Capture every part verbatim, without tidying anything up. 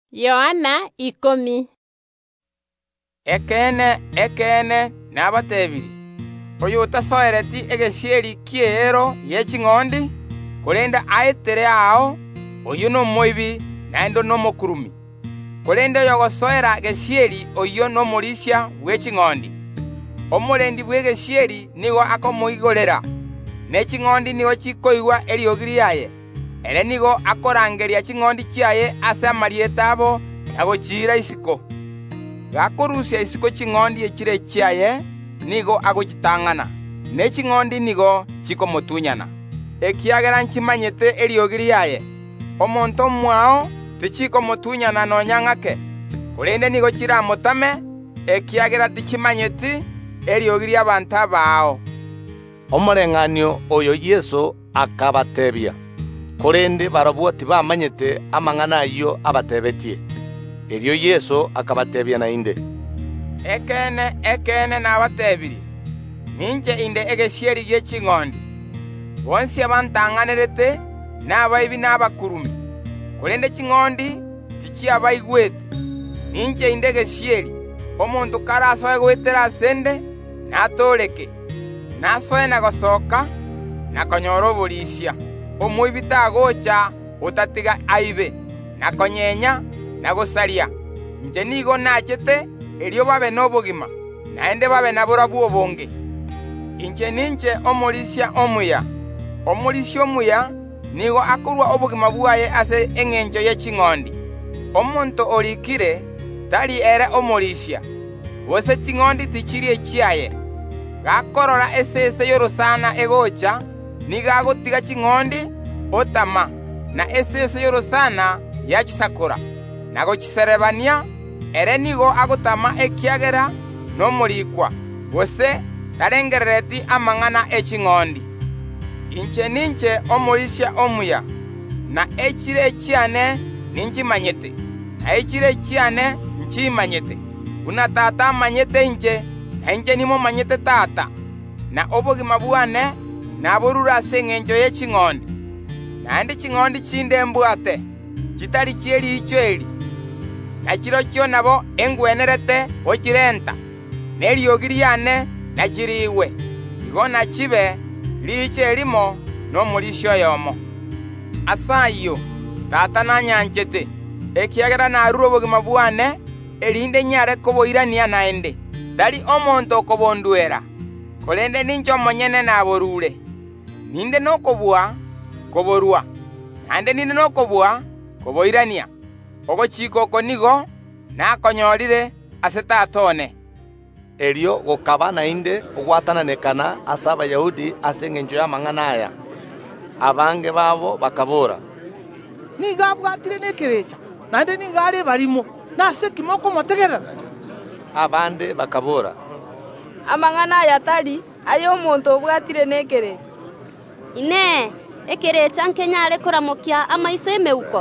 Yohana ikomi. Ekene ekene nabatebiri oyo utasoereti egesieri kiero yeching'ondi kolenda aetere ao oyo no moibi naendo no mokurumi kolenda oyo gosoera gesieri oyo no morisia weching'ondi omorendi bwegesieri nigo akomoigorera neching'ondi nigo chikoigwa eriogiri yaye ere nigo akorangeria ching'ondi chiaye ase amarieta abo agochira isiko gakorusia isiko ching'ondi echire chiaye nigo agochitang'ana neching'ondi nigo chikomotunyana ekiagera nchimanyete eriogiri yaye omonto mwao tichikomotunyana nonyang'ake kolende nigo chiramotame ekiagera tichimanyeti eriogiri abantu abao. Omoreng'anio oyo Yesu akabatebia korende barabwo tibamanyete amang'ana ayo abatebetie. Erio Yesu akabatebia nainde. Ekene ekene nabatebiri ninche inde egesieri gyeching'ondi bonsi abantang'anerete n'abaibi n'abakurumi kolende ching'ondi tichiabaigwete ninche inde egesieri omonto karasoe gwetera asende natoreke nasoe na gosoka nakonyora oborisia omoibi tagocha otatiga aibe nakonyenya nagosaria inche nigo nachete erio babe nobogima naende babe naborabu obonge inche ninche omorisia omuya omorisia omuya nigo akorwa obogima bwaye ase eng'encho yeching'ondi omonto orikire tari ere omorisia gose ching'ondi tichiri echiaye gakorora esese yorosana egocha niga agotiga ching'ondi otama na esese yorosana yachisakora nagochiserebania ere nigo agotama ekiagera nomorikwa gose tarengerereti amang'ana eching'ondi inche ninche omorisia omuya na echire echiane ninchimanyete na echire echiane nchimanyete una tata amanyete inche na inche nimo manyete tata na obogima bwane naborura ase eng'encho yeching'ondi naende ching'ondi chinde mbwate chitari chieri icho eri nachiro chio nabo engwenerete ochirenta neriogi yane nachiriwe igo nachibe riche erimo n'omorisio yomo asayo tata nanyanchete ekiagera narura obogima bwane erinde nyare koboirania naende tari omonto okobondwera kolende ninche omonyene naborure ninde nokobua koborua naende ninde nokobua koboirania ogochiko oko nigo nakonyorire ase tatone. Erio gokaba nainde ogwatananekana ase abayahudi ase eng'encho y'amang'ana aya abange babo bakabora niga abwatire nekebecha naende niga are barimo nase kimoko motegerera abande bakabora amang'ana aya tari ayo omonto obwatire nekerecha ine ekerecha nkenyare koramokia amaiso emeuko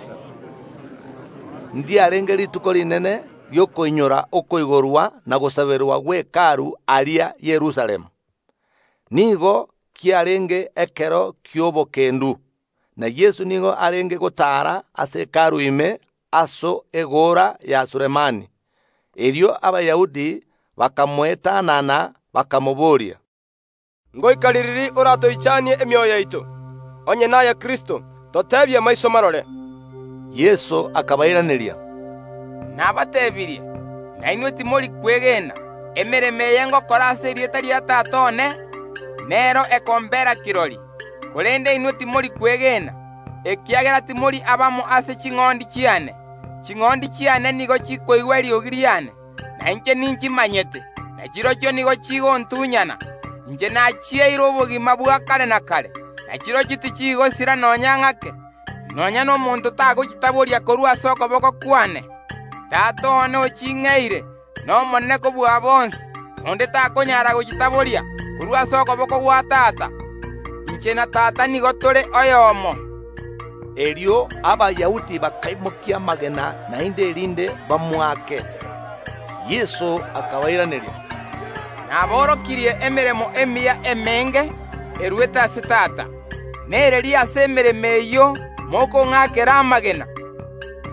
ndiarenge rituko rinene riokoinyora okoigorwa na gosaberwa gw'ekaru aria Yerusalemu nigo kiarenge ekero kiobokendu na Yesu nigo arenge gotara ase ekaru ime aso egora ya Sulemani erio abayahudi bakamwetanana bakamoboria ngoikariri oratoichanie emioyo yaitu onye naye Kristo totebie maiso marore. Yesu akabairaniria nabatebirie na inwe timori kwegena emereme yengokora ase erieta ria tatone nero ekombera kirori kolende inwe timori kwegena ekiagera timori abamo ase ching'ondi chiane ching'ondi chiane nigo chikoigwa eriogi yane na inche ninchimanyete na chiro chio nigo chigontunyana inche nachieire obogima bwa kare na kare na chiro chiti chigosira nonyang'ake nonya n'omonto tagochitaboria korwa ase okoboko kwane tatone oching'eire n'omonene kobua bonsi onde takonyara gochitaboria korwa ase okoboko gwa tata inche na tata nigo tore oyomo. Erio abayahudi bakaimokia magena nainde erinde bamwake Yesu akabairaniria naborokirie emeremo emiya emenge eruete ase tata nereri ase emereme eyo moko ng'akera amagena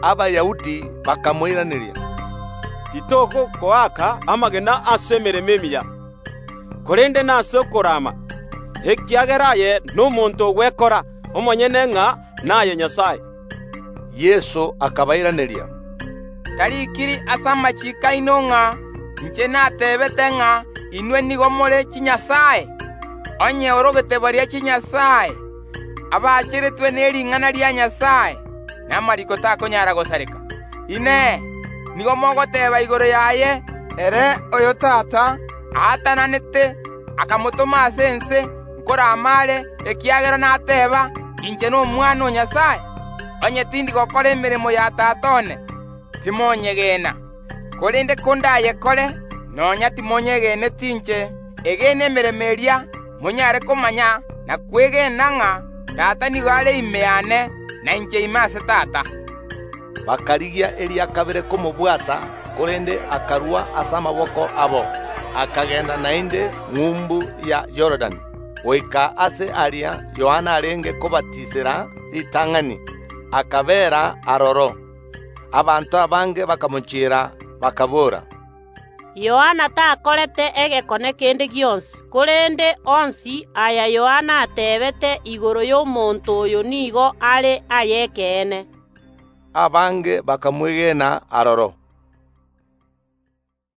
Abayahudi bakamwiraniria, titoko koaka amagena ase emeremo emiya, korende nase okorama ekiageraye n'omonto ogwekora omonyene ng'a naye Nyasaye. Yesu akabairaniria, tarikiri ase amachiko aino ng'a inche natebete ng'a inwe nigo more chinyasaye. Onye orogete baria chinyasaye abacheretwe n'ering'ana ria Nyasaye namariko takonyara gosareka. Ine nigo mogoteba igoro yaye ere oyo tata ahatananete akamotoma ase ense nkora amare ekiagera nateba inche n'omwana o Nyasaye. Onye tindi gokora emeremo ya tata one timonyegena, korende kondaye kore nonya timonyegene tinche egene emeremo eria monyare komanya na kwegena ng'a tata nigo are ime yane na inche ime ase tata. Bakarigia eria kabere komobwata, korende akarua ase amaboko abo, akagenda naende ng'umbu ya Yordan, goika ase aria Yohana arenge kobatisera ritang'ani, akabera aroro. Abantu abange bakamochira bakabora, Yohana takorete egekone kende gionsi, korende onsi aya Yohana atebete igoro y'omonto oyo nigo are ayekene. Abange bakamwegena aroro.